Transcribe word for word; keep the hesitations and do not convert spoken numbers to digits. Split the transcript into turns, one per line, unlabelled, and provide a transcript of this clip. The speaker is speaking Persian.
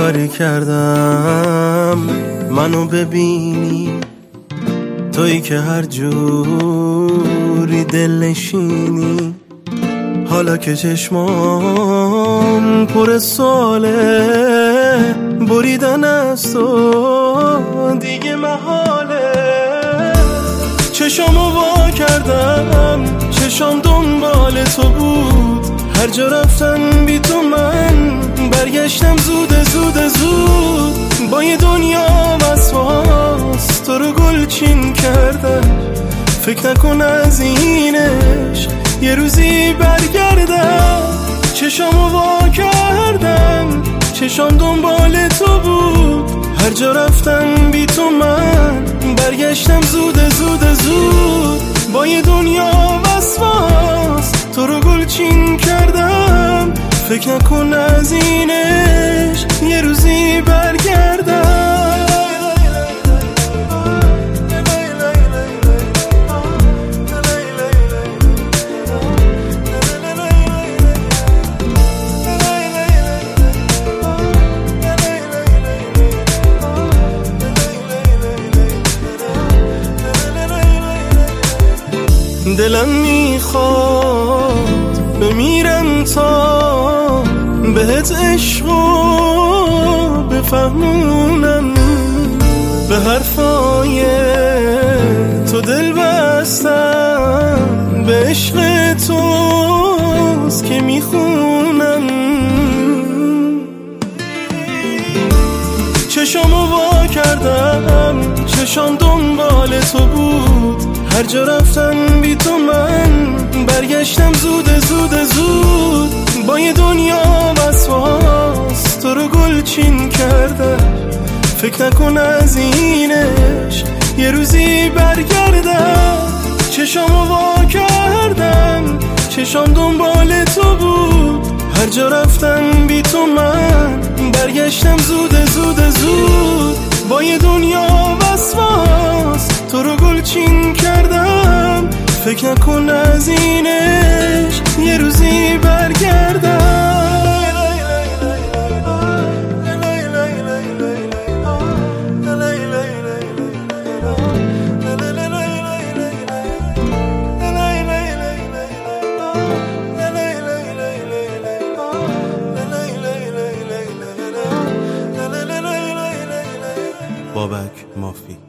کاری کردم منو ببینی، تویی که هر جوری دل نشینی. حالا که چشمام پر ساله، بریدن از تو دیگه محاله. چشامو وا کردم، چشام دنبال تو بود. هر جا رفتن بی تو من برگشتم زود زود زود. با یه دنیا وسواس تو رو گلچین کردم. فکر نکن از اینش یه روزی برگردم. چشامو وا کردم، چشام دنبال تو بود. هر جا رفتن بی تو من برگشتم زود زود زود. با یه دنیا وسواس تو رو گلچین کردم. فکر نکن از اینش یه روزی برگردم. دلم میخواد بمیرم تا بهت عشقو بفهمونم. به حرفای تو دل بستم، به عشق توست که میخونم. چشامو وا کردم، چشام دنبال تو بود. هر جا رفتم بی تو من برگشتم زود زود زود. با یه دنیا وسواس تو رو گلچین کردم. فکر نکن از اینش یه روزی برگردم. چشامو وا کردم، چشام دنبال تو بود. هر جا رفتم بی تو من برگشتم زود زود زود. با یه دنیا وسواس تو رو گلچین کردم. فکر نکن از اینش یه روزی برگردم. بابک مافی.